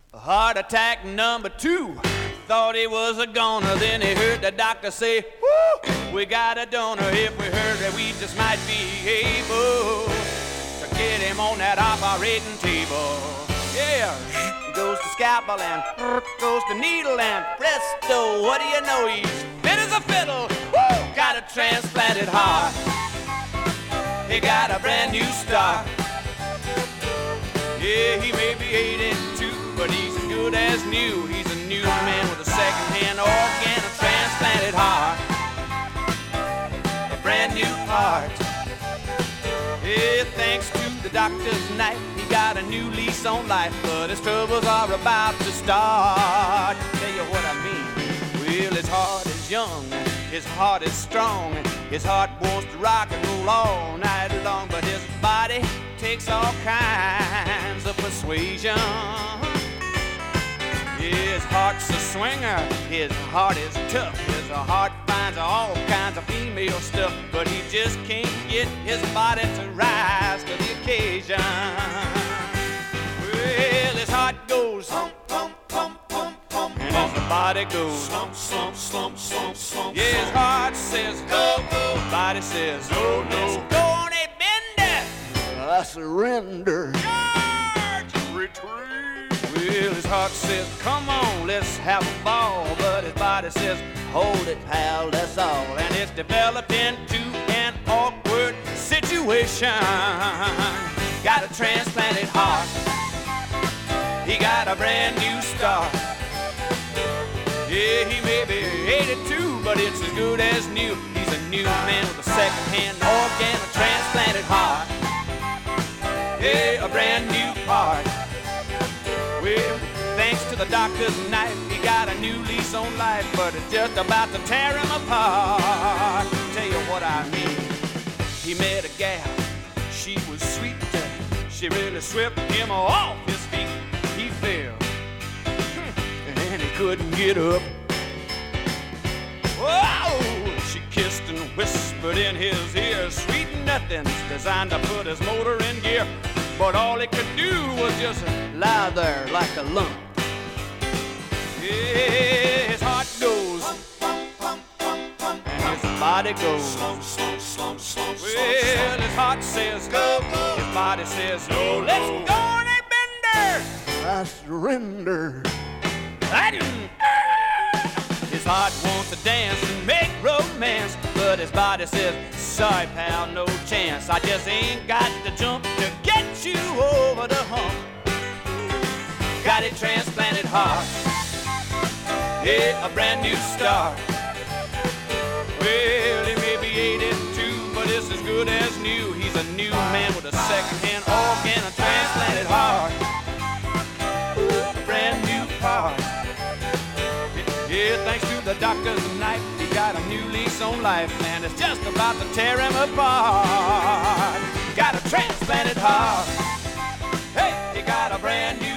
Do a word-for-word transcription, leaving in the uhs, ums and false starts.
Heart attack number two. Thought he was a goner, then he heard the doctor say, woo, we got a donor. If we heard that we just might be able to get him on that operating table. Yeah, goes the scalpel and goes the needle and presto, what do you know, he's fit as a fiddle. Woo, got a transplanted heart. He got a brand new start. Yeah, he may be eighty-two, but he's as good as new. He's a new man with a second-hand organ, a transplanted heart, a brand new heart. Yeah, thanks to the doctor's knife, he got a new lease on life, but his troubles are about to start. Tell you what I mean. Well, his heart is young, his heart is strong, his heart wants to rock and roll all night long, but his body takes all kinds of persuasion. His heart's a swinger, his heart is tough, his heart finds all kinds of female stuff, but he just can't get his body to rise to the occasion. Well, his heart goes pump, pump, pump, pump, pump, and his body goes slump, slump, slump, slump, slump. Yeah, his heart says go, go, his body says no, no. Let's go on a bender. I surrender. Charge! Retreat! Well, his heart says, come on, let's have a ball. But his body says, hold it, pal, that's all. And it's developed into an awkward situation. Got a transplanted heart. He got a brand new start. Yeah, he may be eighty-two, but it's as good as new. He's a new man with a second-hand organ, a transplanted heart. Yeah, a brand new part. Well, thanks to the doctor's knife, he got a new lease on life, but it's just about to tear him apart. Tell you what I mean. He met a gal, she was sweet, she really swept him off his feet. He fell, and he couldn't get up. Whoa! She kissed and whispered in his ear, sweet nothings designed to put his motor in gear. But all he could do was just lie there like a lump. Yeah, his heart goes, and his body goes slump, slump, slump, slump. Well, his heart says go, his body says no. Let's go on a bender. I surrender. I didn't. His heart wants to dance and make romance, but his body says, sorry pal, no chance. I just ain't got the jump to get you over the hump. Got a transplanted heart, yeah, a brand new start. Well, he may be eighty-two, but it's as good as new. He's a new man with a second-hand organ, a transplanted heart, a brand new part. Yeah, thanks to the doctor's knife, he got a new lease on life, and it's just about to tear him apart. Got a transplanted heart. Hey, he got a brand new